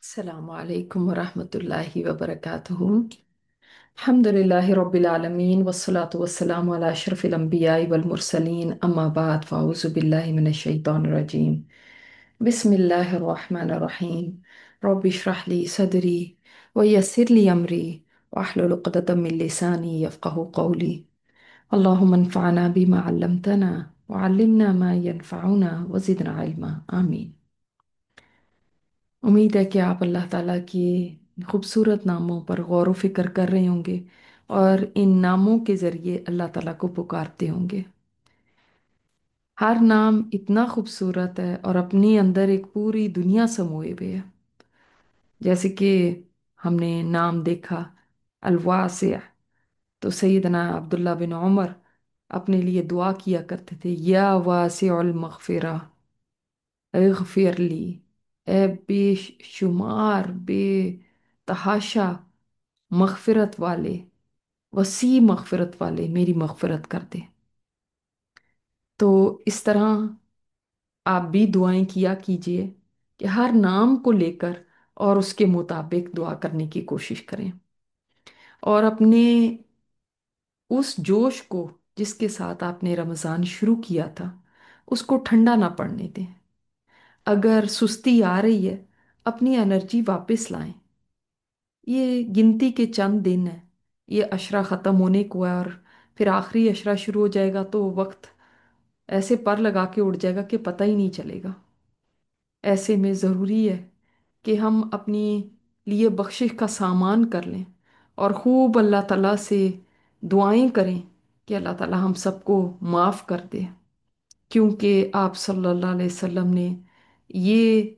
السلام عليكم ورحمة الله وبركاته. الحمد لله رب العالمين والصلاة والسلام على أشرف الأنبياء والمرسلين أما بعد فأعوذ بالله من الشيطان الرجيم. بسم الله الرحمن الرحيم. رب اشرح لي صدري ويسر لي أمري واحلل عقدة من لساني يفقه قولي. اللهم انفعنا بما علمتنا وعلمنا ما ينفعنا وزدنا علما آمين. उम्मीद है कि आप अल्लाह ताला की खूबसूरत नामों पर गौर व फिक्र कर रहे होंगे और इन नामों के ज़रिए अल्लाह ताला को पुकारते होंगे। हर नाम इतना खूबसूरत है और अपने अंदर एक पूरी दुनिया समोए हुए है। जैसे कि हमने नाम देखा अलवासिया, तो सैयदना अब्दुल्ला बिन उमर अपने लिए दुआ किया करते थे, या वासिउल मगफिरा इगफिर ली। ए बेशुमार बेतहाशा मगफिरत वाले, वसी मगफिरत वाले, मेरी मगफिरत कर दे। तो इस तरह आप भी दुआएं किया कीजिए कि हर नाम को लेकर और उसके मुताबिक दुआ करने की कोशिश करें और अपने उस जोश को जिसके साथ आपने रमज़ान शुरू किया था उसको ठंडा ना पड़ने दें। अगर सुस्ती आ रही है, अपनी एनर्जी वापस लाएं। ये गिनती के चंद दिन है, ये अशरा ख़त्म होने को है और फिर आखिरी अशरा शुरू हो जाएगा तो वक्त ऐसे पर लगा के उड़ जाएगा कि पता ही नहीं चलेगा। ऐसे में ज़रूरी है कि हम अपनी लिए बख्शिश का सामान कर लें और खूब अल्लाह ताला से दुआएं करें कि अल्लाह ताला हम सबको माफ़ कर दे, क्योंकि आप सल्लल्लाहु अलैहि वसल्लम ने ये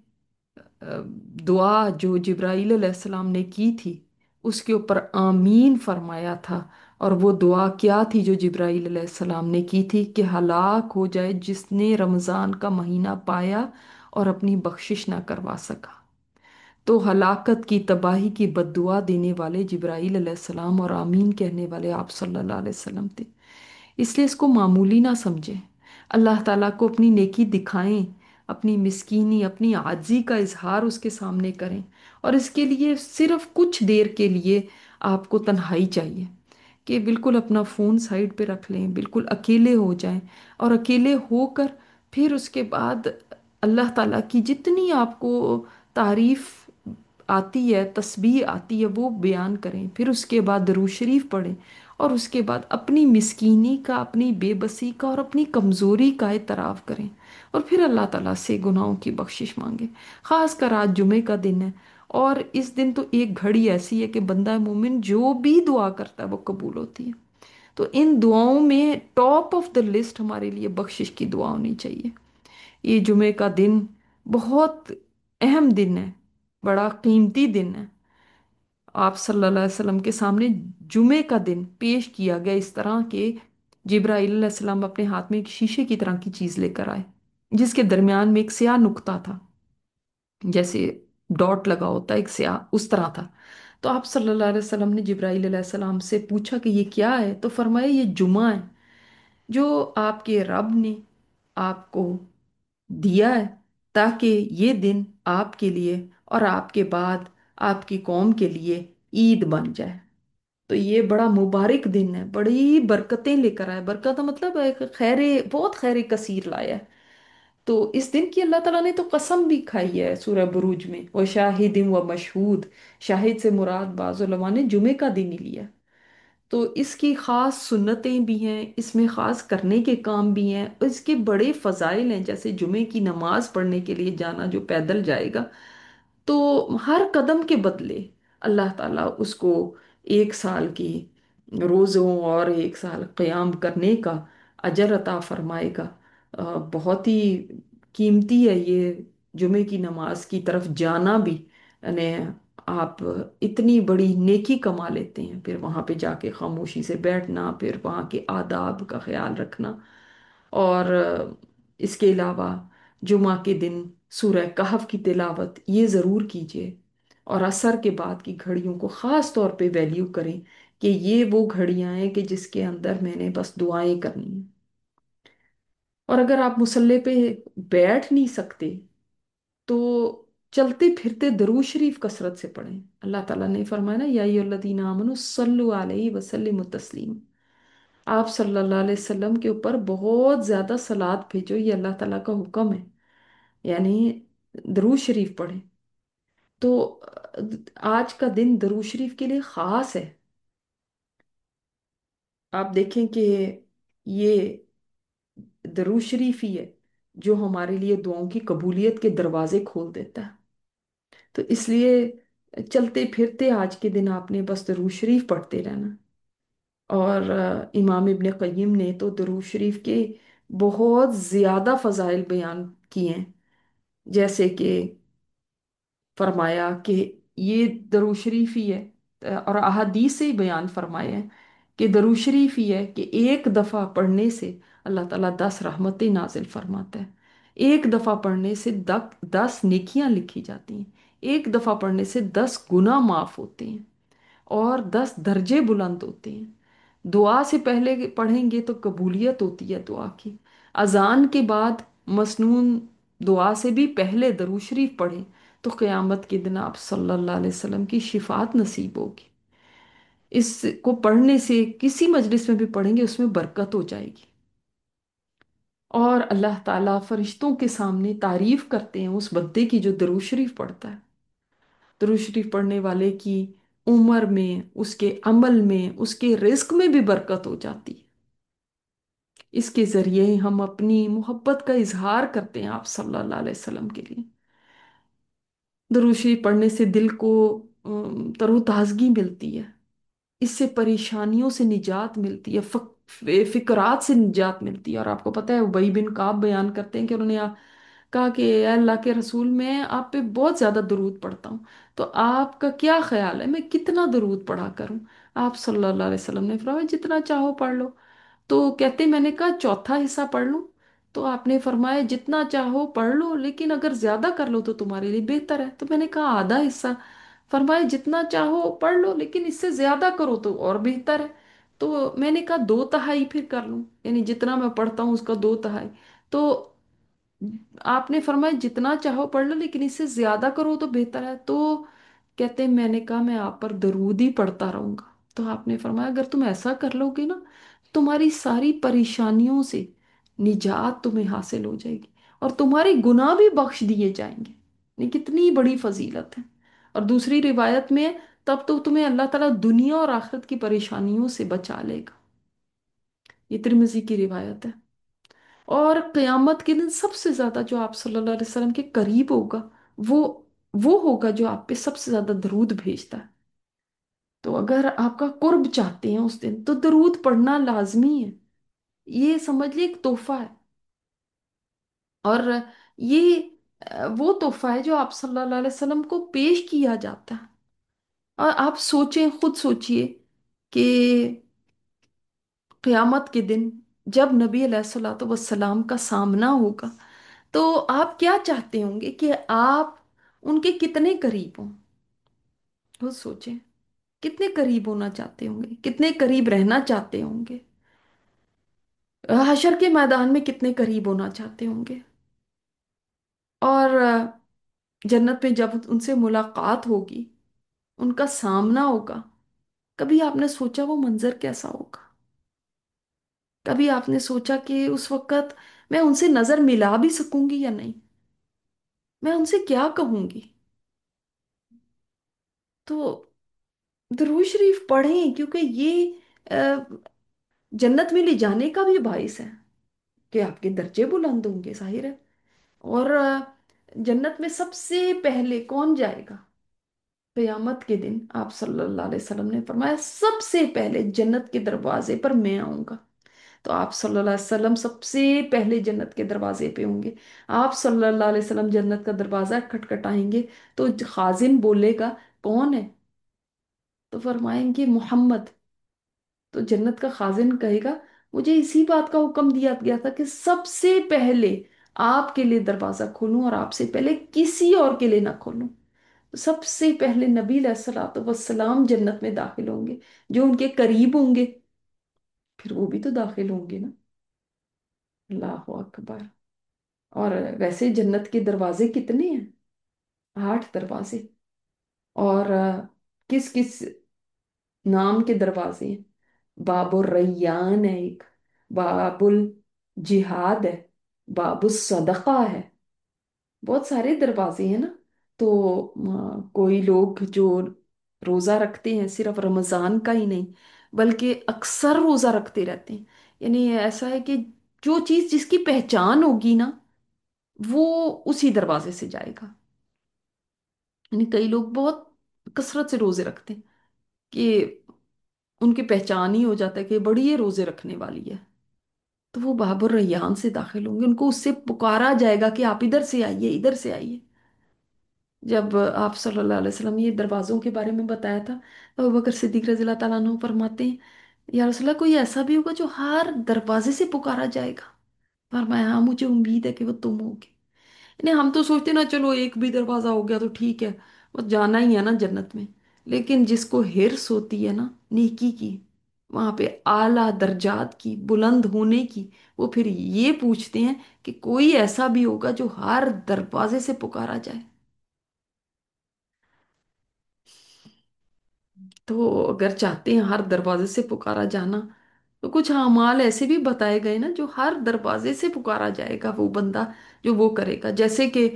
दुआ जो जिब्राईल अलैहिस्सलाम ने की थी उसके ऊपर आमीन फरमाया था। और वो दुआ क्या थी जो जिब्राईल अलैहिस्सलाम ने की थी कि हलाक हो जाए जिसने रमज़ान का महीना पाया और अपनी बख्शिश ना करवा सका। तो हलाकत की तबाही की बद्दुआ देने वाले जिब्राईल अलैहिस्सलाम और आमीन कहने वाले आप सल्लल्लाहु अलैहि वसल्लम थे। इसलिए इसको मामूली ना समझें। अल्लाह ताला को अपनी नेकी दिखाएं, अपनी मिस्कीनी अपनी आजी का इजहार उसके सामने करें। और इसके लिए सिर्फ कुछ देर के लिए आपको तन्हाई चाहिए कि बिल्कुल अपना फ़ोन साइड पे रख लें, बिल्कुल अकेले हो जाएं और अकेले होकर फिर उसके बाद अल्लाह ताला की जितनी आपको तारीफ आती है, तस्बीह आती है, वो बयान करें। फिर उसके बाद दरूद शरीफ पढ़ें और उसके बाद अपनी मिस्कीनी का, अपनी बेबसी का और अपनी कमज़ोरी का एतराफ़ करें और फिर अल्लाह ताला से गुनाहों की बख्शिश मांगे। ख़ास कर आज जुमे का दिन है और इस दिन तो एक घड़ी ऐसी है कि बंदा मोमिन जो भी दुआ करता है वो कबूल होती है। तो इन दुआओं में टॉप ऑफ द लिस्ट हमारे लिए बख्शिश की दुआ होनी चाहिए। ये जुमे का दिन बहुत अहम दिन है, बड़ा कीमती दिन है। आप सल्लल्लाहु अलैहि वसल्लम के सामने जुमे का दिन पेश किया गया इस तरह के जिब्राईल अलैहिस्सलाम अपने हाथ में एक शीशे की तरह की चीज लेकर आए जिसके दरमियान में एक स्याह नुक्ता था, जैसे डॉट लगा होता है एक स्याह, उस तरह था। तो आप सल्लल्लाहु अलैहि वसल्लम ने जिब्राईल अलैहिस्सलाम से पूछा कि ये क्या है, तो फरमाया ये जुमा है जो आपके रब ने आपको दिया है ताकि ये दिन आपके लिए और आपके बाद आपकी कौम के लिए ईद बन जाए। तो ये बड़ा मुबारक दिन है, बड़ी बरकतें लेकर आया। बरकत का मतलब एक खैर, बहुत खैर कसीर लाया है। तो इस दिन की अल्लाह ताला ने तो कसम भी खाई है सूरह बुरूज में, वो शाहिदिन व मशहूद। शाहिद से मुराद बाज़ उलमा ने जुमे का दिन ही लिया। तो इसकी ख़ास सुन्नतें भी हैं, इसमें ख़ास करने के काम भी हैं और इसके बड़े फ़ज़ाइल हैं। जैसे जुमे की नमाज पढ़ने के लिए जाना, जो पैदल जाएगा तो हर कदम के बदले अल्लाह ताला उसको एक साल की रोज़ों और एक साल क़याम करने का अजर अता फरमाएगा। बहुत ही कीमती है ये जुमे की नमाज की तरफ जाना भी। यानी आप इतनी बड़ी नेकी कमा लेते हैं, फिर वहाँ पे जाके खामोशी से बैठना, फिर वहाँ के आदाब का ख्याल रखना। और इसके अलावा जुमा के दिन सूरह कहफ की तिलावत ये ज़रूर कीजिए। और असर के बाद की घड़ियों को ख़ास तौर पे वैल्यू करें कि ये वो घड़ियां हैं कि जिसके अंदर मैंने बस दुआएं करनी है। और अगर आप मुसल्ले पे बैठ नहीं सकते तो चलते फिरते दरूद शरीफ कसरत से पढ़ें। अल्लाह ताला ने फरमाया ना, या अय्युहल्लज़ीना आमनू सल्लु अलैहि वसल्लिमु तस्लीमा। आप सल्लल्लाहु अलैहि वसल्लम के ऊपर बहुत ज्यादा सलात भेजो, ये अल्लाह ताला का हुक्म है। यानी दरूद शरीफ पढ़ें। तो आज का दिन दरूद शरीफ के लिए खास है। आप देखें कि ये दरूद शरीफ ही है जो हमारे लिए दुआओं की कबूलियत के दरवाजे खोल देता है। तो इसलिए चलते फिरते आज के दिन आपने बस दरूद शरीफ पढ़ते रहना। और इमाम इब्ने क़य्यिम ने तो दरूद शरीफ के बहुत ज़्यादा फ़ज़ाइल बयान किए हैं। जैसे कि फरमाया कि ये दरूद शरीफ ही है, और अहादीस से ही बयान फरमाया है कि दरूद शरीफ ही है कि एक दफ़ा पढ़ने से अल्लाह ताला 10 रहमतें नाजिल फरमाता है। एक दफ़ा पढ़ने से 10 नेकियां लिखी जाती हैं। एक दफ़ा पढ़ने से 10 गुनाह माफ़ होते हैं और 10 दर्जे बुलंद होते हैं। दुआ से पहले पढ़ेंगे तो कबूलियत होती है दुआ की। अजान के बाद मसनून दुआ से भी पहले दरूद शरीफ पढ़ें तो क़यामत के दिन आप सल्लल्लाहु अलैहि वसल्लम की शिफात नसीब होगी। इसको पढ़ने से किसी मजलिस में भी पढ़ेंगे उसमें बरकत हो जाएगी। और अल्लाह ताला फरिश्तों के सामने तारीफ करते हैं उस बंदे की जो दरूद शरीफ पढ़ता है। दरूद शरीफ पढ़ने वाले की उम्र में, उसके अमल में, उसके रिस्क में भी बरकत हो जाती है। इसके जरिए हम अपनी मोहब्बत का इजहार करते हैं आप सल्लल्लाहु अलैहि वसल्लम के लिए। दरूद शरीफ पढ़ने से दिल को तरोताजगी मिलती है। इससे परेशानियों से निजात मिलती है, फिकरात से निजात मिलती है। और आपको पता है उबई बिन काब बयान करते हैं कि उन्होंने कहा कि "ए अल्लाह के रसूल, मैं आप पे बहुत ज़्यादा दरूद पढ़ता हूँ, तो आपका क्या ख्याल है मैं कितना दरूद पढ़ा करूँ?" आप सल्लल्लाहु अलैहि वसल्लम ने फरमाया जितना चाहो पढ़ लो। तो कहते मैंने कहा चौथा हिस्सा पढ़ लूँ? तो आपने फरमाया जितना चाहो पढ़ लो, लेकिन अगर ज्यादा कर लो तो तुम्हारे लिए बेहतर है। तो मैंने कहा आधा हिस्सा? फरमाया जितना चाहो पढ़ लो, लेकिन इससे ज्यादा करो तो और बेहतर है। तो मैंने कहा दो तिहाई फिर कर लूं, यानी जितना मैं पढ़ता हूँ उसका दो तिहाई। तो आपने फरमाया जितना चाहो पढ़ लो, लेकिन इससे ज्यादा करो तो बेहतर है। तो कहते मैंने कहा मैं आप पर दरूद ही पढ़ता रहूंगा। तो आपने फरमाया अगर तुम ऐसा कर लोगे ना, तुम्हारी सारी परेशानियों से निजात तुम्हें हासिल हो जाएगी और तुम्हारे गुनाह भी बख्श दिए जाएंगे। ये कितनी बड़ी फजीलत है। और दूसरी रिवायत में तब तो तुम्हें अल्लाह ताला दुनिया और आखिरत की परेशानियों से बचा लेगा। ये तिरमिजी की रिवायत है। और क़यामत के दिन सबसे ज्यादा जो आप सल्लल्लाहु अलैहि वसल्लम के करीब होगा, वो वो होगा जो आप पे सबसे ज्यादा दरूद भेजता है। तो अगर आपका कुर्ब चाहते हैं उस दिन तो दरूद पढ़ना लाजमी है। ये समझ लिए एक तोहफा है। और ये वो तोहफा है जो आप सल्लल्लाहु अलैहि वसल्लम को पेश किया जाता है। और आप सोचें, खुद सोचिए कि क़यामत के दिन जब नबी अलैहिस्सलातु वस्सलाम का सामना होगा, तो आप क्या चाहते होंगे कि आप उनके कितने करीब हों? खुद सोचें, कितने करीब होना चाहते होंगे, कितने करीब रहना चाहते होंगे, हशर के मैदान में कितने करीब होना चाहते होंगे। और जन्नत में जब उनसे मुलाकात होगी, उनका सामना होगा, कभी आपने सोचा वो मंजर कैसा होगा? कभी आपने सोचा कि उस वक्त मैं उनसे नजर मिला भी सकूंगी या नहीं? मैं उनसे क्या कहूंगी? तो दुरूद शरीफ पढ़ें, क्योंकि ये अ, जन्नत में ले जाने का भी बाइस है कि आपके दर्जे बुलंद होंगे, जाहिर है। और जन्नत में सबसे पहले कौन जाएगा? क़यामत के दिन आप सल्लल्लाहु अलैहि वसल्लम ने फरमाया सबसे पहले जन्नत के दरवाजे पर मैं आऊंगा। तो आप सल्लल्लाहु अलैहि वसल्लम सबसे पहले जन्नत के दरवाजे पे होंगे। आप सल्लल्लाहु अलैहि वसल्लम जन्नत का दरवाजा खटखटाएंगे तो खाजिन बोलेगा कौन है? तो फरमाएंगे मोहम्मद। तो जन्नत का खाजिन कहेगा मुझे इसी बात का हुक्म दिया गया था कि सबसे पहले आपके लिए दरवाजा खोलूं और आपसे पहले किसी और के लिए ना खोलूं। तो सबसे पहले नबी अलैहिस्सलातु वस्सलाम जन्नत में दाखिल होंगे, जो उनके करीब होंगे। फिर वो भी तो दाखिल होंगे ना। अल्लाह अकबर। और वैसे जन्नत के दरवाजे कितने हैं? 8 दरवाजे। और किस किस नाम के दरवाजे हैं? बाबुल रैयान है एक, बाबुल जिहाद है, बाबुल सदका है। बहुत सारे दरवाजे हैं ना। तो कोई लोग जो रोजा रखते हैं सिर्फ रमजान का ही नहीं, बल्कि अक्सर रोजा रखते रहते हैं। यानी ऐसा है कि जो चीज जिसकी पहचान होगी ना, वो उसी दरवाजे से जाएगा। यानी कई लोग बहुत कसरत से रोजे रखते हैं कि उनकी पहचान ही हो जाता है कि बड़ी ये रोजे रखने वाली है। तो वो बाबर रैयान से दाखिल होंगे, उनको उससे पुकारा जाएगा कि आप इधर से आइए, इधर से आइए। जब आप सल्लल्लाहु अलैहि वसल्लम ये दरवाजों के बारे में बताया था, तो अबू बकर सिद्दीक रज़ी अल्लाह ताला अन्हु फरमाते हैं, या रसूलल्लाह कोई ऐसा भी होगा जो हर दरवाजे से पुकारा जाएगा? फरमाया हाँ, मुझे उम्मीद है कि वो तुम होगे। नहीं, हम तो सोचते ना चलो एक भी दरवाजा हो गया तो ठीक है, वो जाना ही है ना जन्नत में। लेकिन जिसको हिर्स होती है ना नेकी की, वहां पे आला दर्जात की, बुलंद होने की, वो फिर ये पूछते हैं कि कोई ऐसा भी होगा जो हर दरवाजे से पुकारा जाए। तो अगर चाहते हैं हर दरवाजे से पुकारा जाना, तो कुछ अमाल ऐसे भी बताए गए ना जो हर दरवाजे से पुकारा जाएगा वो बंदा जो वो करेगा। जैसे कि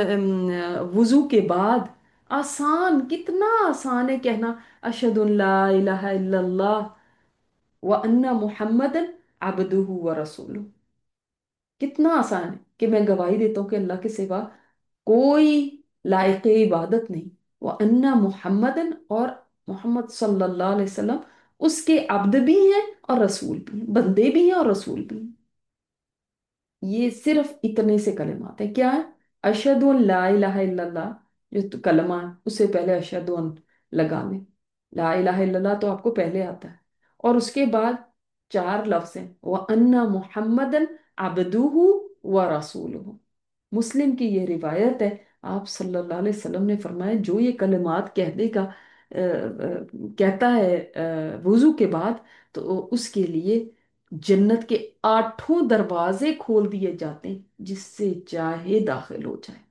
वुजू के बाद आसान, कितना आसान है कहना अशहदु अल्ला इलाहा इल्लल्लाह व अन्ना मुहम्मदन अब्दुहु व रसूलुहु। कितना आसान है कि मैं गवाही देता हूँ कि अल्लाह के सिवा कोई लायक इबादत नहीं, वो अन्ना मुहम्मदन, और मोहम्मद सल्लल्लाहु अलैहि वसल्लम उसके अब्द भी हैं और रसूल भी हैं, बंदे भी हैं और रसूल भी हैं। ये सिर्फ इतने से कलिमात है, क्या है? अशहदु अन ला इलाहा इल्लल्लाह, जो तो कलमा है उससे पहले अशहदु अन लगा लें। ला इलाहा इल्लल्लाह तो आपको पहले आता है, और उसके बाद 4 लफ्ज हैं, व अन्ना मुहम्मदन अब्दुहु व रसूलुहु। मुस्लिम की ये रिवायत है, आप सल्लल्लाहु अलैहि वसल्लम ने फरमाया जो ये कलिमात कह देगा, कहता है वुजू के बाद, तो उसके लिए जन्नत के 8 दरवाजे खोल दिए जाते हैं, जिससे चाहे दाखिल हो जाए।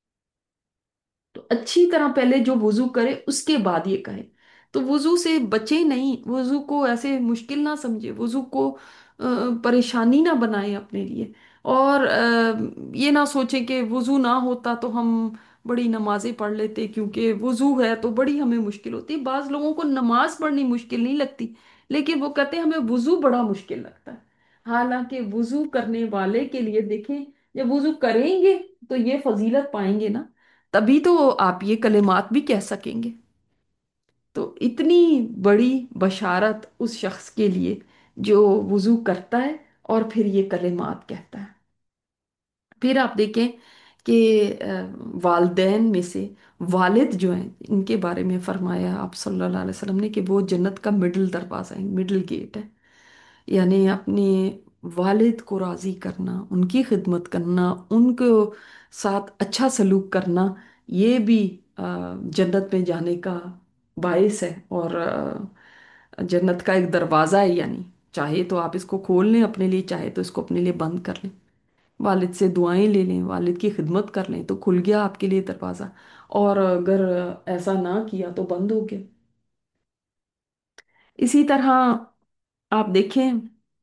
तो अच्छी तरह पहले जो वुजू करे उसके बाद ये कहे। तो वुजू से बचे नहीं, वुजू को ऐसे मुश्किल ना समझे, वुजू को परेशानी ना बनाए अपने लिए। और ये ना सोचे कि वुजू ना होता तो हम बड़ी नमाजें पढ़ लेते, क्योंकि वुजू है तो बड़ी हमें मुश्किल होती है। बाज लोगों को नमाज पढ़नी मुश्किल नहीं लगती, लेकिन वो कहते हैं हमें वुजू बड़ा मुश्किल लगता है। हालांकि वुजू करने वाले के लिए देखें, जब वुजू करेंगे तो ये फजीलत पाएंगे ना, तभी तो आप ये कलिमात भी कह सकेंगे। तो इतनी बड़ी बशारत उस शख्स के लिए जो वुजू करता है और फिर ये कलिमात कहता है। फिर आप देखें कि वालदैन में से वालिद जो हैं, इनके बारे में फरमाया आप सल्लल्लाहु अलैहि वसल्लम ने कि वो जन्नत का मिडिल दरवाज़ा है, मिडिल गेट है। यानी अपने वालिद को राज़ी करना, उनकी खिदमत करना, उनको साथ अच्छा सलूक करना, ये भी जन्नत में जाने का बायस है। और जन्नत का एक दरवाज़ा है। यानी चाहे तो आप इसको खोल लें अपने लिए, चाहे तो इसको अपने लिए बंद कर लें। वालिद से दुआएं ले लें, वालिद की खिदमत कर लें, तो खुल गया आपके लिए दरवाज़ा। और अगर ऐसा ना किया तो बंद हो गया। इसी तरह आप देखें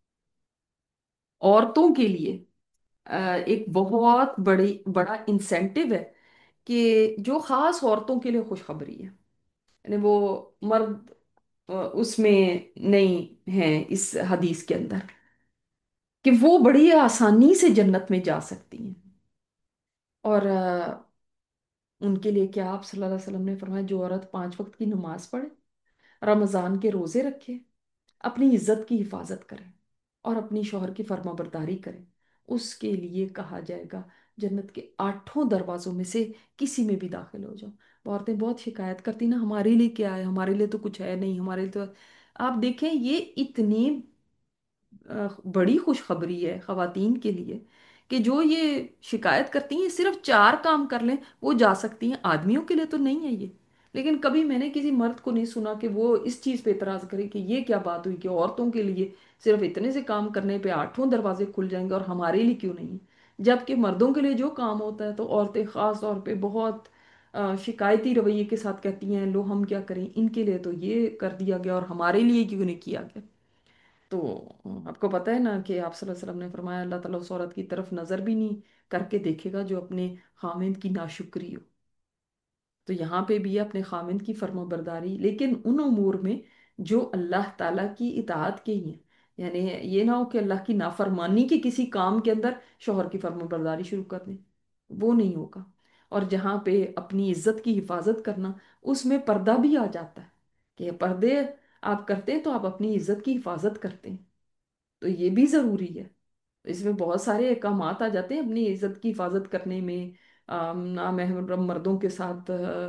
औरतों के लिए एक बहुत बड़ा इंसेंटिव है कि जो खास औरतों के लिए खुशखबरी है। यानी वो मर्द उसमें नहीं है इस हदीस के अंदर, कि वो बड़ी आसानी से जन्नत में जा सकती हैं। और उनके लिए क्या आप सल्लल्लाहु अलैहि वसल्लम ने फरमाया, जो औरत 5 वक्त की नमाज पढ़े, रमजान के रोजे रखे, अपनी इज्जत की हिफाजत करे और अपनी शौहर की फर्माबरदारी करे, उसके लिए कहा जाएगा जन्नत के 8 दरवाजों में से किसी में भी दाखिल हो जाओ। औरतें बहुत शिकायत करती ना, हमारे लिए क्या है, हमारे लिए तो कुछ है नहीं, हमारे लिए तो। आप देखें ये इतनी बड़ी खुशखबरी है खवातीन के लिए, कि जो ये शिकायत करती हैं सिर्फ 4 काम कर लें वो जा सकती हैं। आदमियों के लिए तो नहीं है ये। लेकिन कभी मैंने किसी मर्द को नहीं सुना कि वो इस चीज़ पे इतराज़ करे कि ये क्या बात हुई कि औरतों के लिए सिर्फ इतने से काम करने पे 8 दरवाजे खुल जाएंगे और हमारे लिए क्यों नहीं। जबकि मर्दों के लिए जो काम होता है तो औरतें ख़ास तौर पे बहुत शिकायती रवैये के साथ कहती हैं लो हम क्या करें, इनके लिए तो ये कर दिया गया और हमारे लिए क्यों नहीं किया गया। तो आपको पता है ना कि आप सल्लल्लाहु अलैहि वसल्लम ने फरमाया अल्लाह ताला उस औरत की तरफ नजर भी नहीं करके देखेगा जो अपने खामिद की नाशुक्री हो। तो यहाँ पे भी है अपने खामिद की फर्माबरदारी, लेकिन उन उमूर में जो अल्लाह ताला की इताअत के ही हैं। यानी ये ना हो कि अल्लाह की नाफरमानी के किसी काम के अंदर शोहर की फर्माबरदारी शुरू कर दें, वो नहीं होगा। और जहाँ पे अपनी इज्जत की हिफाजत करना, उसमें पर्दा भी आ जाता है कि पर्दे आप करते हैं तो आप अपनी इज्जत की हिफाजत करते हैं, तो ये भी ज़रूरी है। तो इसमें बहुत सारे अहकामात आ जाते हैं अपनी इज्जत की हिफाजत करने में। नामहरम मर्दों के साथ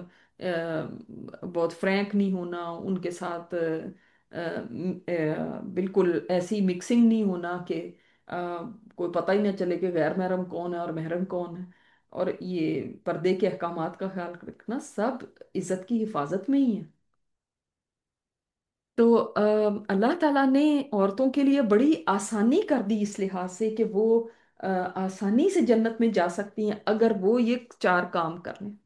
बहुत फ्रैंक नहीं होना, उनके साथ बिल्कुल ऐसी मिक्सिंग नहीं होना कि अ, कोई पता ही ना चले कि गैर महरम कौन है और महरम कौन है। और ये पर्दे के अहकामात का ख्याल रखना सब इज्जत की हिफाजत में ही है। तो अल्लाह ताला ने औरतों के लिए बड़ी आसानी कर दी इस लिहाज से कि वो आसानी से जन्नत में जा सकती हैं अगर वो ये चार काम कर लें।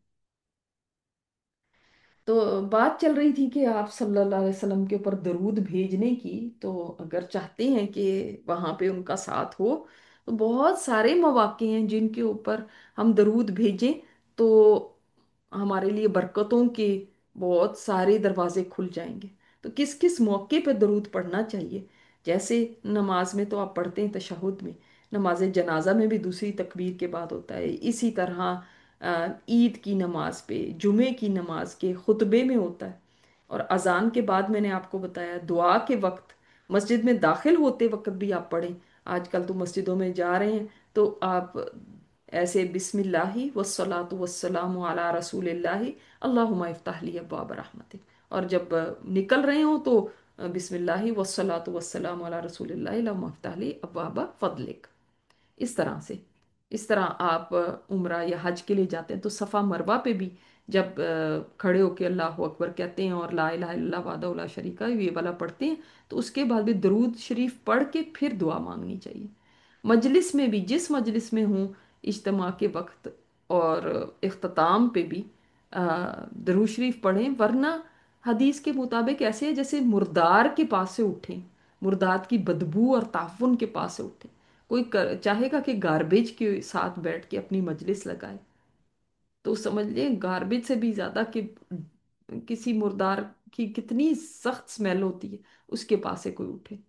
तो बात चल रही थी कि आप सल्लल्लाहु अलैहि वसल्लम के ऊपर दरूद भेजने की। तो अगर चाहते हैं कि वहाँ पे उनका साथ हो, तो बहुत सारे मौके हैं जिनके ऊपर हम दरूद भेजें तो हमारे लिए बरकतों के बहुत सारे दरवाजे खुल जाएंगे। तो किस किस मौके पर दरूद पढ़ना चाहिए? जैसे नमाज में तो आप पढ़ते हैं तशहुद में, नमाज जनाजा में भी दूसरी तकबीर के बाद होता है, इसी तरह ईद की नमाज पे, जुमे की नमाज के खुतबे में होता है, और अजान के बाद मैंने आपको बताया दुआ के वक्त, मस्जिद में दाखिल होते वक्त भी आप पढ़ें। आजकल तो मस्जिदों में जा रहे हैं तो आप ऐसे बिस्मिल्लाहि वस्सलातु वस्सलामु अला रसूलिल्लाहि अल्लाहुम्मा इफ्ताह ली अब्वाब रहमतिक, और जब निकल रहे हो तो बिस्मिल्लाहि वस्सलातु वस्सलामु अला रसूलिल्लाहि अल्लाहुम्मा इफ्ताह ली अब्वाब फदलिक। इस तरह से, इस तरह आप उम्रा या हज के लिए जाते हैं तो सफ़ा मरवा पे भी जब खड़े होके अल्लाह अकबर कहते हैं और ला इलाहा इल्लल्लाह वहदहू ला शरीका ये वाला पढ़ते हैं, तो उसके बाद भी दरूद शरीफ पढ़ के फिर दुआ मांगनी चाहिए। मजलिस में भी, जिस मजलिस में हूँ इज्तिमा के वक्त और इख्तिताम पे भी दरूद शरीफ पढ़ें, वरना हदीस के मुताबिक ऐसे है जैसे मुर्दार के पास से उठें, मुर्दात की बदबू और ताफुन के पास से उठें। कोई चाहेगा कि गार्बेज के साथ बैठ के अपनी मजलिस लगाए, तो समझ लें गार्बेज से भी ज्यादा कि किसी मुर्दार की कितनी सख्त स्मेल होती है, उसके पास से कोई उठे।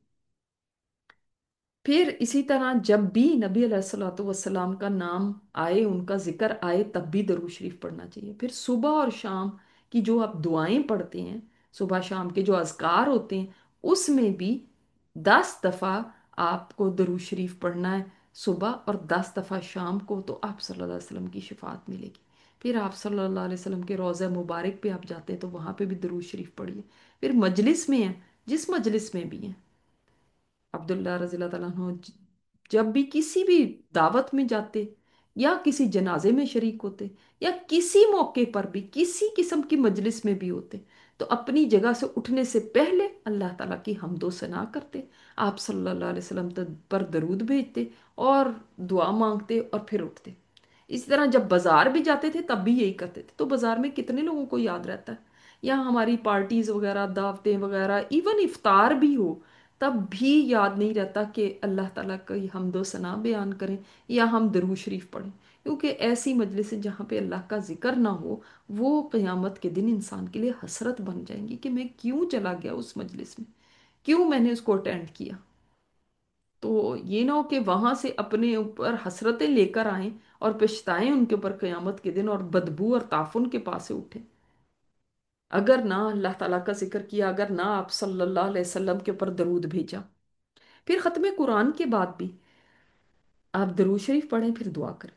फिर इसी तरह जब भी नबी अलैहिस्सलातु वस्सलाम का नाम आए, उनका जिक्र आए, तब भी दरूद शरीफ पढ़ना चाहिए। फिर सुबह और शाम की जो आप दुआएं पढ़ते हैं, सुबह शाम के जो अज़कार होते हैं, उसमें भी 10 दफ़ा आपको दरूद शरीफ पढ़ना है सुबह, और 10 दफ़ा शाम को, तो आप सल्लल्लाहु अलैहि वसल्लम की शिफात मिलेगी। फिर आप सल्लल्लाहु अलैहि वसल्लम के रोज़ा मुबारक पे आप जाते हैं तो वहाँ पे भी दरूद शरीफ पढ़िए। फिर मजलिस में है, जिस मजलिस में भी हैं, अब्दुल्ला रज़ियल्लाहु ताला अन्हु जब भी किसी भी दावत में जाते या किसी जनाजे में शरीक होते या किसी मौके पर भी किसी किस्म की मजलिस में भी होते, तो अपनी जगह से उठने से पहले अल्लाह ताला की हम्दो सना करते, आप सल्लल्लाहु अलैहि वसल्लम पर दरूद भेजते और दुआ मांगते और फिर उठते। इसी तरह जब बाजार भी जाते थे तब भी यही करते थे। तो बाजार में कितने लोगों को याद रहता है, या हमारी पार्टीज वगैरह, दावतें वगैरह, इवन इफ्तार भी हो, तब भी याद नहीं रहता कि अल्लाह ताला की हम्दो सना बयान करें या हम दरूद शरीफ पढ़ें। क्योंकि ऐसी मजलिस जहाँ पे अल्लाह का जिक्र ना हो, वो क़यामत के दिन इंसान के लिए हसरत बन जाएंगी कि मैं क्यों चला गया उस मजलिस में, क्यों मैंने उसको अटेंड किया। तो ये ना हो कि वहां से अपने ऊपर हसरतें लेकर आएं और पछताएं उनके ऊपर क़यामत के दिन और बदबू और ताफुन के पास से उठे। अगर ना अल्लाह ताला का जिक्र किया, अगर ना आप सल्लल्लाहु अलैहि वसल्लम के ऊपर दरूद भेजा। फिर ख़त्म कुरान के बाद भी आप दरूद शरीफ पढ़ें, फिर दुआ करें।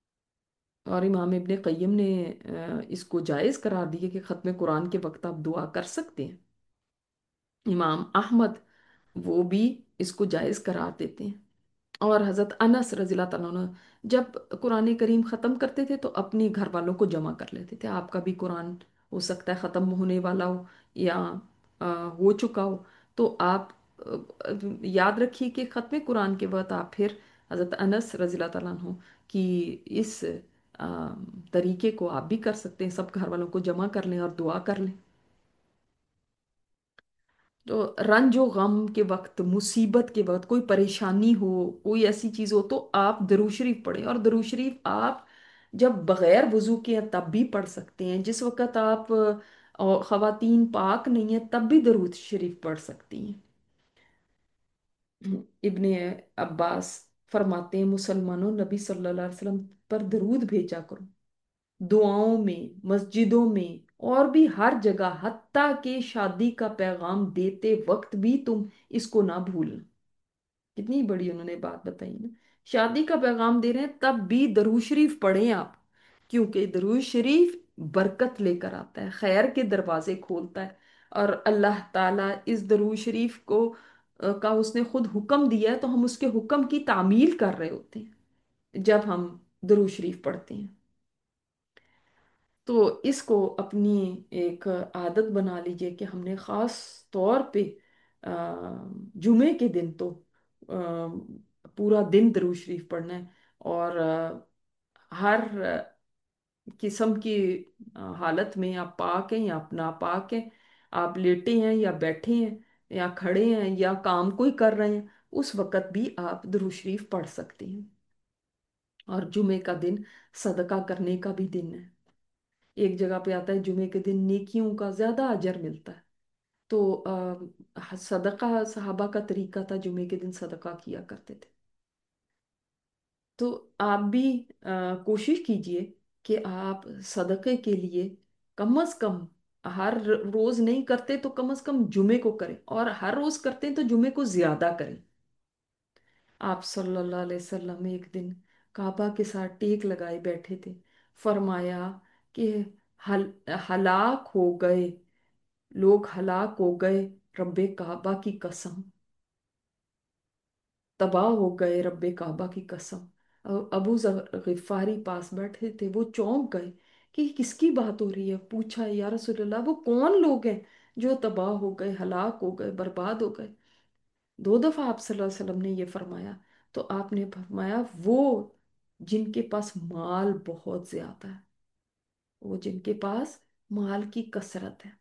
और इमाम इब्ने क़य्यिम ने इसको जायज़ करार दिया कि ख़त्म कुरान के वक्त आप दुआ कर सकते हैं। इमाम अहमद वो भी इसको जायज़ करार देते हैं। और हज़रत अनस रज़ियल्लाहु ताला अन्हु जब कुरान करीम ख़त्म करते थे तो अपने घर वालों को जमा कर लेते थे। आपका भी कुरान हो सकता है ख़त्म होने वाला हो या अ, हो चुका हो, तो आप याद रखिए कि ख़त्म कुरान के बाद आप फिर हज़रत अनस रज़ियल्लाहु ताला अन्हु की इस तरीके को आप भी कर सकते हैं। सब घर वालों को जमा कर लें और दुआ कर लें। तो रंज और गम के वक्त, मुसीबत के वक्त, कोई परेशानी हो, कोई ऐसी चीज हो, तो आप दरूद शरीफ पढ़ें। और दरूद शरीफ आप जब बगैर वजू के हैं तब भी पढ़ सकते हैं। जिस वक्त आप और खवातीन पाक नहीं है तब भी दरूद शरीफ पढ़ सकती हैं। इब्ने अब्बास फरमाते हैं, मुसलमानों, नबी सल्लल्लाहु अलैहि वसल्लम पर दरूद भेजा करो, दुआओं में, मस्जिदों में और भी हर जगह, हत्ता के शादी का पैगाम देते वक्त भी तुम इसको ना भूलना। कितनी बड़ी उन्होंने बात बताई ना। शादी का पैगाम दे रहे हैं तब भी दरूद शरीफ पढ़ें आप, क्योंकि दरूद शरीफ बरकत लेकर आता है, खैर के दरवाजे खोलता है। और अल्लाह ताला इस दरूद शरीफ को का उसने खुद हुक्म दिया है, तो हम उसके हुक्म की तामील कर रहे होते हैं जब हम दरूद शरीफ पढ़ते हैं। तो इसको अपनी एक आदत बना लीजिए कि हमने ख़ास तौर पे अ, जुमे के दिन तो पूरा दिन दरूद शरीफ पढ़ना है। और हर किस्म की हालत में, आप पाक हैं या नापाक हैं, आप लेटे हैं या बैठे हैं या खड़े हैं या काम कोई कर रहे हैं, उस वक़्त भी आप दरूद शरीफ पढ़ सकते हैं। और जुमे का दिन सदका करने का भी दिन है। एक जगह पे आता है जुमे के दिन नेकियों का ज्यादा अजर मिलता है। तो सदका सहाबा का तरीका था, जुमे के दिन सदका किया करते थे। तो आप भी कोशिश कीजिए कि आप सदक़े के लिए कम से कम, हर रोज नहीं करते तो कम से कम जुमे को करें, और हर रोज करते हैं तो जुमे को ज्यादा करें। आप सल्लल्लाहु अलैहि वसल्लम एक दिन काबा के साथ टेक लगाए बैठे थे। फरमाया कि हल हलाक हो गए, लोग हलाक हो गए, रब्बे काबा की कसम, तबाह हो गए रब्बे काबा की कसम। अबू जर गिफारी पास बैठे थे, वो चौंक गए कि किसकी बात हो रही है। पूछा, या रसूलल्लाह, वो कौन लोग हैं जो तबाह हो गए, हलाक हो गए, बर्बाद हो गए? दो दफा आप सल्लल्लाहु अलैहि वसल्लम ने ये फरमाया। तो आपने फरमाया, वो जिनके पास माल बहुत ज्यादा है, वो जिनके पास माल की कसरत है।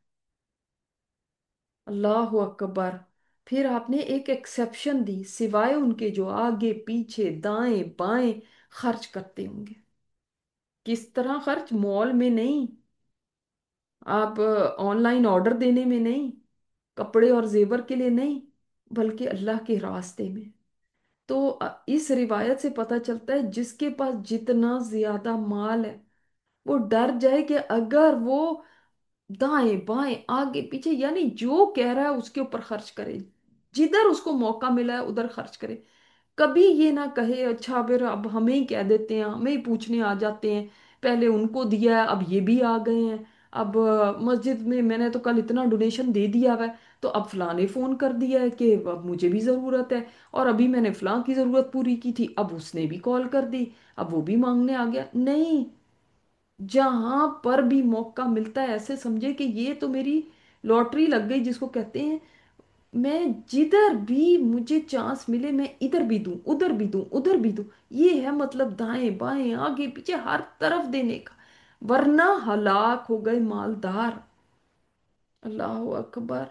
अल्लाह अकबर। फिर आपने एक एक्सेप्शन दी, सिवाय उनके जो आगे पीछे दाएं बाएं खर्च करते होंगे। किस तरह खर्च? मॉल में नहीं, आप ऑनलाइन ऑर्डर देने में नहीं, कपड़े और जेवर के लिए नहीं, बल्कि अल्लाह के रास्ते में। तो इस रिवायत से पता चलता है, जिसके पास जितना ज्यादा माल है, वो डर जाए कि अगर वो दाएं बाएं आगे पीछे, यानी जो कह रहा है उसके ऊपर खर्च करे, जिधर उसको मौका मिला है उधर खर्च करे। कभी ये ना कहे, अच्छा फिर अब हमें ही कह देते हैं, हमें ही पूछने आ जाते हैं, पहले उनको दिया है अब ये भी आ गए हैं, अब मस्जिद में मैंने तो कल इतना डोनेशन दे दिया हुआ है, तो अब फलां ने फोन कर दिया है कि अब मुझे भी ज़रूरत है, और अभी मैंने फलां की ज़रूरत पूरी की थी, अब उसने भी कॉल कर दी, अब वो भी मांगने आ गया। नहीं, जहां पर भी मौका मिलता है ऐसे समझे कि ये तो मेरी लॉटरी लग गई, जिसको कहते हैं। मैं जिधर भी मुझे चांस मिले, मैं इधर भी दूं, उधर भी दूं, उधर भी दूं। ये है मतलब, दाएं बाएं आगे पीछे हर तरफ देने का, वरना हलाक हो गए मालदार। अल्लाह अकबर।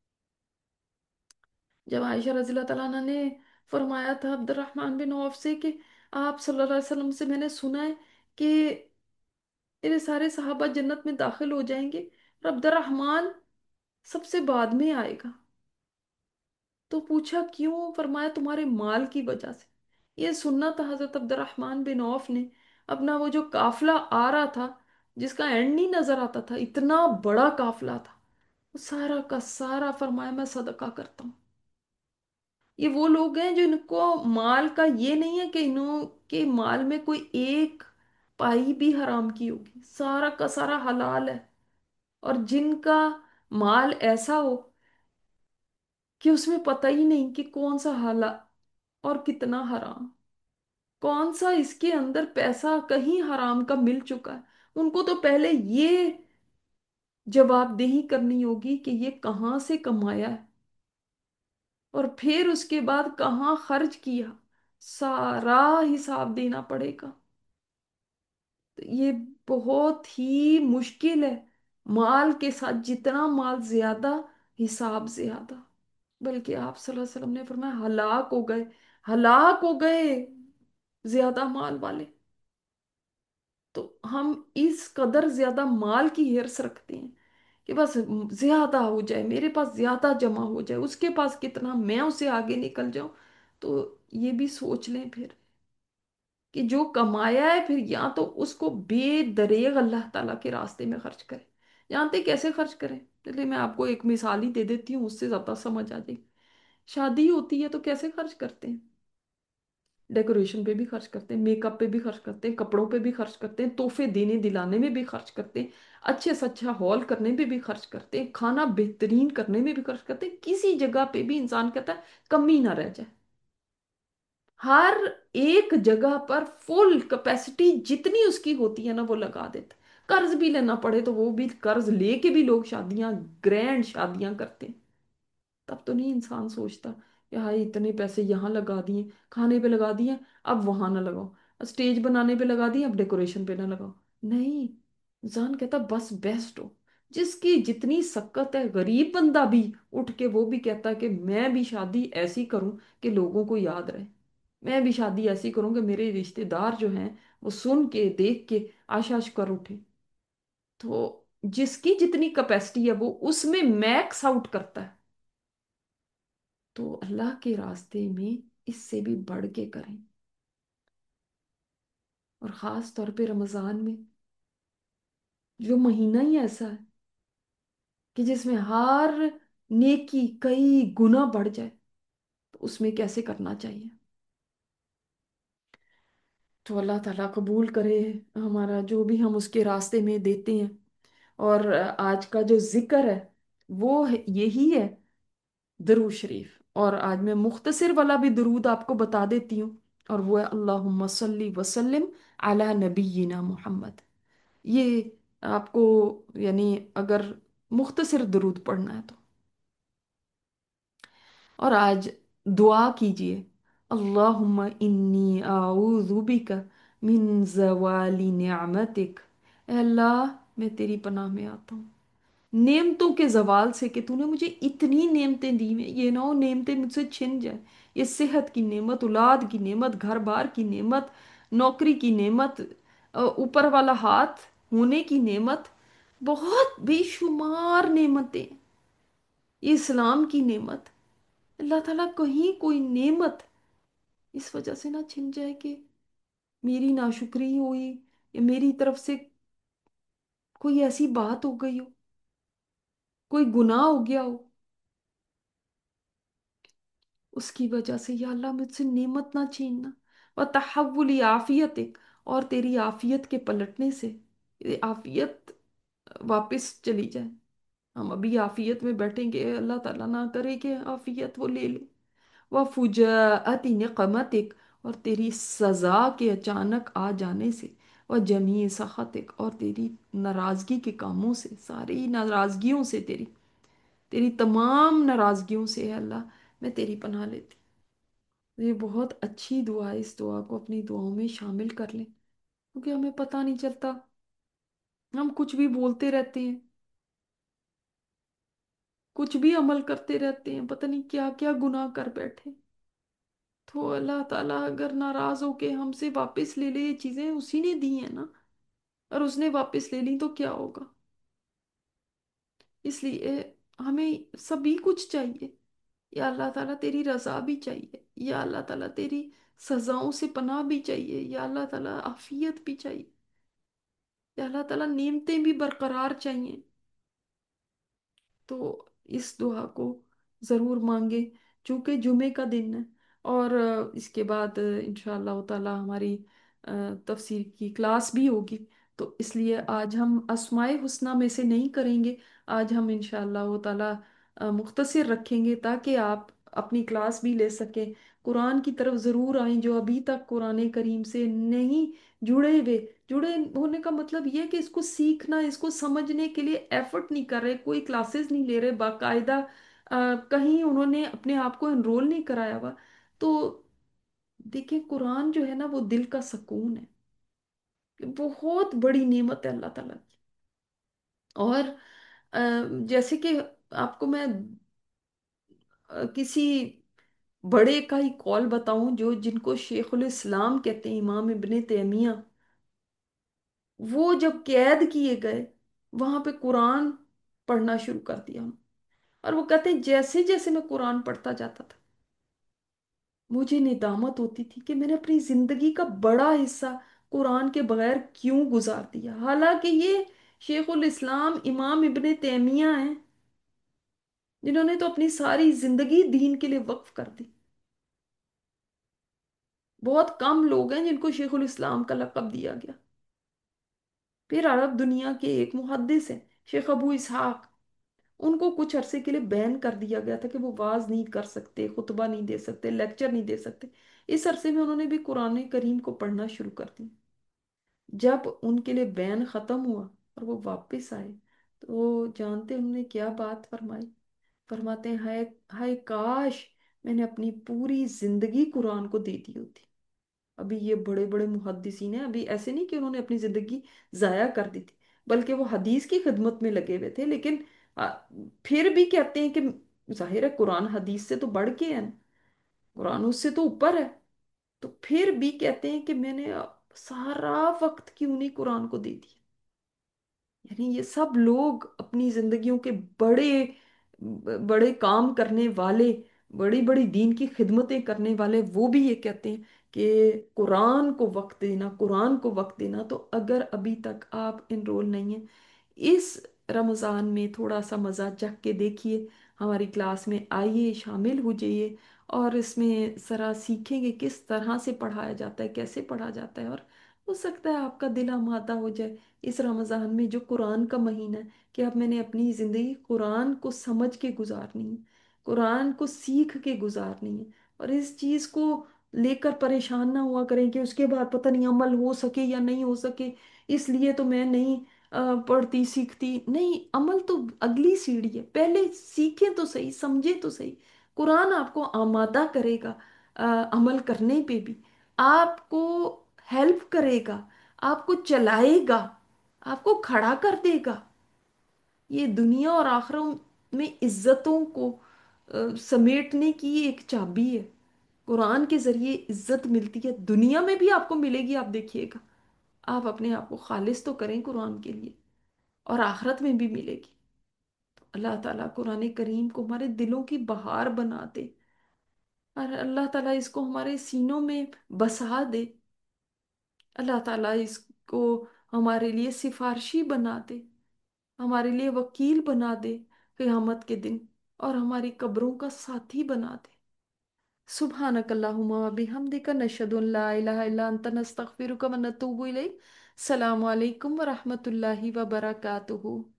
जब आयशा रज़ी अल्लाह तआला अन्हा ने फरमाया था अब्दुर्रहमान बिन औफ से कि आप सल्लल्लाहु अलैहि वसल्लम से मैंने सुना है कि तेरे सारे सहाबा जन्नत में दाखिल हो जाएंगे और अब्दुर्रहमान सबसे बाद में आएगा। तो पूछा क्यों? फरमाया तुम्हारे माल की वजह से। ये सुनना था हजरत अब्दुर्रहमान बिन औफ ने। अपना वो जो काफिला आ रहा था, जिसका एंड नहीं नजर आता था, इतना बड़ा काफिला था, वो सारा का सारा फरमाया मैं सदका करता हूँ। ये वो लोग हैं जिनको माल का ये नहीं है कि इन्हों के माल में कोई एक पाई भी हराम की होगी, सारा का सारा हलाल है। और जिनका माल ऐसा हो कि उसमें पता ही नहीं कि कौन सा हला और कितना हराम, कौन सा इसके अंदर पैसा कहीं हराम का मिल चुका है, उनको तो पहले ये जवाबदेही करनी होगी कि ये कहाँ से कमाया है, और फिर उसके बाद कहाँ खर्च किया, सारा हिसाब देना पड़ेगा। تو یہ بہت ہی مشکل ہے، مال کے ساتھ جتنا مال زیادہ، حساب زیادہ۔ بلکہ آپ صلی اللہ علیہ وسلم نے فرمایا ہلاک ہو گئے، ہلاک ہو گئے زیادہ مال والے۔ تو ہم اس قدر زیادہ مال کی ہرس رکھتے ہیں کہ بس زیادہ ہو جائے، میرے پاس زیادہ جمع ہو جائے، اس کے پاس کتنا، میں اسے آگے نکل جاؤں۔ تو یہ بھی سوچ لیں پھر کہ جو کمایا ہے پھر یا تو اس کو بے دریغ اللہ تعالیٰ کے راستے میں خرچ کرے۔ جانتے کیسے خرچ کریں؟ چلیے میں آپ کو ایک مثال ہی دے دیتی ہوں، اس سے زیادہ سمجھ آ جائے گی۔ شادی ہوتی ہے تو کیسے خرچ کرتے ہیں؟ ڈیکوریشن پہ بھی خرچ کرتے ہیں، میک اپ پہ بھی خرچ کرتے ہیں، کپڑوں پہ بھی خرچ کرتے ہیں، تحفے دینے دلانے میں بھی خرچ کرتے ہیں، اچھے سے اچھا ہال کرنے پہ بھی خرچ کرتے ہیں، کھانا بہترین کرنے میں بھی خرچ کرتے ہیں۔ کسی جگہ پہ بھی انسان کہتا ہے کمی نہ رہ جائے، ہر ایک جگہ پر فل کیپیسٹی جتنی اس کی ہوتی ہے نا وہ لگا دیتا ہے۔ قرض بھی لینا پڑے تو وہ بھی قرض لے کے بھی لوگ شادیاں، گرینڈ شادیاں کرتے ہیں۔ تب تو نہیں انسان سوچتا کہ ہائی اتنے پیسے یہاں لگا دیے، کھانے پہ لگا دیے، اب وہاں نہ لگاؤ، اسٹیج بنانے پہ لگا دیے، اب ڈیکوریشن پہ نہ لگاؤ۔ نہیں، انسان کہتا بس بیسٹ ہو، جس کی جتنی سکت ہے، غریب بندہ بھی اٹھ کے وہ بھی کہتا ہے کہ میں بھی شادی ایسی کروں کہ لوگوں کو یاد رہے، میں بھی شادی ایسی کروں کہ میرے رشتے دار جو ہیں وہ سن کے دیکھ کے آش آش کر اٹھے۔ تو جس کی جتنی کیپیسٹی ہے وہ اس میں میکس آؤٹ کرتا ہے۔ تو اللہ کے راستے میں اس سے بھی بڑھ کے کریں، اور خاص طور پہ رمضان میں جو مہینہ ہی ایسا ہے کہ جس میں ہر نیکی کئی گنا بڑھ جائے، تو اس میں کیسے کرنا چاہیے؟ تو اللہ تعالیٰ قبول کرے ہمارا جو بھی ہم اس کے راستے میں دیتے ہیں۔ اور آج کا جو ذکر ہے وہ یہی ہے، درود شریف۔ اور آج میں مختصر والا بھی درود آپ کو بتا دیتی ہوں، اور وہ ہے اللہم صلی وسلم علی نبینا محمد۔ یہ آپ کو یعنی اگر مختصر درود پڑھنا ہے تو، اور آج دعا کیجئے اللہم انی اعوذ بک من زوال نعمتک، اے اللہ میں تیری پناہ میں آتا ہوں نعمتوں کے زوال سے، کہ تو نے مجھے اتنی نعمتیں دی ہیں، یہ نہ ہو نعمتیں مجھ سے چھن جائیں۔ یہ صحت کی نعمت، اولاد کی نعمت، گھر بار کی نعمت، نوکری کی نعمت، اوپر والا ہاتھ ہونے کی نعمت، بہت بے شمار نعمتیں، یہ اسلام کی نعمت، اللہ تعالیٰ کہیں کوئی نعمت اس وجہ سے نہ چھن جائے کہ میری ناشکری ہوئی، یا میری طرف سے کوئی ایسی بات ہو گئی ہو، کوئی گناہ ہو گیا ہو، اس کی وجہ سے یا اللہ مجھ سے نعمت نہ چھیننا۔ وتحول عافیتک، اور تیری عافیت کے پلٹنے سے یہ عافیت واپس چلی جائے۔ ہم ابھی عافیت میں بیٹھیں گے، اللہ تعالیٰ نہ کرے کہ عافیت وہ لے لے۔ وفجاءت نقمتک، اور تیری سزا کے اچانک آ جانے سے۔ وجمیع سخطک، اور تیری ناراضگی کے کاموں سے، ساری ناراضگیوں سے، تیری تیری تمام ناراضگیوں سے، ہے اللہ میں تیری پناہ لیتی ہوں۔ یہ بہت اچھی دعا ہے، اس دعا کو اپنی دعاؤں میں شامل کر لیں، کیونکہ ہمیں پتہ نہیں چلتا، ہم کچھ بھی بولتے رہتے ہیں، کچھ بھی عمل کرتے رہتے ہیں، پتہ نہیں کیا کیا گناہ کر بیٹھے۔ تو اللہ تعالیٰ اگر ناراض ہو کے ہم سے واپس لے لے، یہ چیزیں اسی نے دی ہیں نا، اور اس نے واپس لے لی تو کیا ہوگا؟ اس لیے ہمیں سبھی کچھ چاہیے، یا اللہ تعالیٰ تیری رضا بھی چاہیے، یا اللہ تعالیٰ تیری سزاؤں سے پناہ بھی چاہیے، یا اللہ تعالیٰ عافیت بھی چاہیے، یا اللہ تعالیٰ نعمتیں بھی برقرار چاہیے۔ تو اس دعا کو ضرور مانگے، چونکہ جمعے کا دن ہے، اور اس کے بعد انشاءاللہ تعالی ہماری تفسیر کی کلاس بھی ہوگی، تو اس لیے آج ہم اسماء حسنہ میں سے نہیں کریں گے، آج ہم انشاءاللہ تعالی مختصر رکھیں گے تاکہ آپ اپنی کلاس بھی لے سکیں، قرآن کی طرف ضرور آئیں جو ابھی تک قرآن کریم سے نہیں جڑے ہوئے۔ جڑے ہونے کا مطلب یہ ہے کہ اس کو سیکھنا، اس کو سمجھنے کے لیے ایفرٹ نہیں کر رہے، کوئی کلاسز نہیں لے رہے باقاعدہ، کہیں انہوں نے اپنے آپ کو انرول نہیں کرایا ہوا۔ تو دیکھیں قرآن جو ہے نا وہ دل کا سکون ہے، बहुत बड़ी नेमत है अल्लाह ताला की। और अ, जैसे कि आपको मैं किसी बड़े का ही कॉल बताऊं, जो जिनको शेखुल इस्लाम कहते हैं, इमाम इब्ने तैमिया, वो जब कैद किए गए, वहां पे कुरान पढ़ना शुरू कर दिया उन्होंने। और वो कहते हैं जैसे जैसे मैं कुरान पढ़ता जाता था, मुझे निदामत होती थी कि मैंने अपनी जिंदगी का बड़ा हिस्सा कुरान के बगैर क्यों गुजार दिया। हालांकि ये शेखुल इस्लाम इमाम इब्ने तैमिया हैं, जिन्होंने तो अपनी सारी जिंदगी दीन के लिए वक्फ कर दी। बहुत कम लोग हैं जिनको शेखुल इस्लाम का लक़ब दिया गया। फिर अरब दुनिया के एक मुहद्दिस हैं, शेख अबू इसहाक, उनको कुछ अरसे के लिए बैन कर दिया गया था कि वो वाज नहीं कर सकते, खुतबा नहीं दे सकते, लेक्चर नहीं दे सकते। इस अरसे में उन्होंने भी कुरान करीम को पढ़ना शुरू कर दिया। जब उनके लिए बैन खत्म हुआ और वो वापस आए, तो जानते हैं उन्होंने क्या बात फरमाई? फरमाते हैं, हाय हाय काश मैंने अपनी पूरी जिंदगी कुरान को दे दी होती। अभी ये बड़े बड़े मुहद्दिसीन हैं, अभी ऐसे नहीं कि उन्होंने अपनी जिंदगी जाया कर दी थी, बल्कि वो हदीस की खिदमत में लगे हुए थे। लेकिन आ, फिर भी कहते हैं कि जाहिर है कुरान हदीस से तो बढ़ के है ना, कुरान उससे तो ऊपर है। तो फिर भी कहते हैं कि मैंने सारा वक्त क्यों नहीं कुरान को दे दिया। यानी ये सब लोग अपनी जिंदगियों के बड़े बड़े काम करने वाले, बड़ी बड़ी दीन की खिदमतें करने वाले, वो भी ये कहते हैं कि कुरान को वक्त देना, कुरान को वक्त देना। तो अगर अभी तक आप इनरोल नहीं हैं, इस रमज़ान में थोड़ा सा मज़ा चख के देखिए, हमारी क्लास में आइए, शामिल हो जाइए, और इसमें ज़रा सीखेंगे किस तरह से पढ़ाया जाता है, कैसे पढ़ा जाता है। और हो सकता है आपका दिल आमादा हो जाए इस रमज़ान में, जो कुरान का महीना है, कि अब मैंने अपनी ज़िंदगी कुरान को समझ के गुजारनी है, कुरान को सीख के गुजारनी है। और इस चीज़ को लेकर परेशान ना हुआ करें कि उसके बाद पता नहीं अमल हो सके या नहीं हो सके, इसलिए तो मैं नहीं पढ़ती सीखती। नहीं, अमल तो अगली सीढ़ी है, पहले सीखें तो सही, समझें तो सही। कुरान आपको आमादा करेगा अ, अमल करने पे भी, आपको हेल्प करेगा, आपको चलाएगा, आपको खड़ा कर देगा। ये दुनिया और आखिरत में इज्जतों को समेटने की एक चाबी है। कुरान के जरिए इज्जत मिलती है, दुनिया में भी आपको मिलेगी, आप देखिएगा। आप अपने आप को खालिस तो करें कुरान के लिए, और आखिरत में भी मिलेगी। तो अल्लाह ताला कुरान करीम को हमारे दिलों की बहार बना दे, और अल्लाह ताला इसको हमारे सीनों में बसा दे। अल्लाह ताला इसको हमारे लिए सिफारशी बना दे, हमारे लिए वकील बना दे क़यामत के दिन, और हमारी कब्रों का साथी बना दे। सुब्हानक अल्लाहुम्मा व बिहम्दिका नशहदु अन ला इलाहा इल्ला अंता नस्तगफिरुका व नतूबु इलैक। सलाम अलैकुम व रहमतुल्लाहि व बरकातुहू।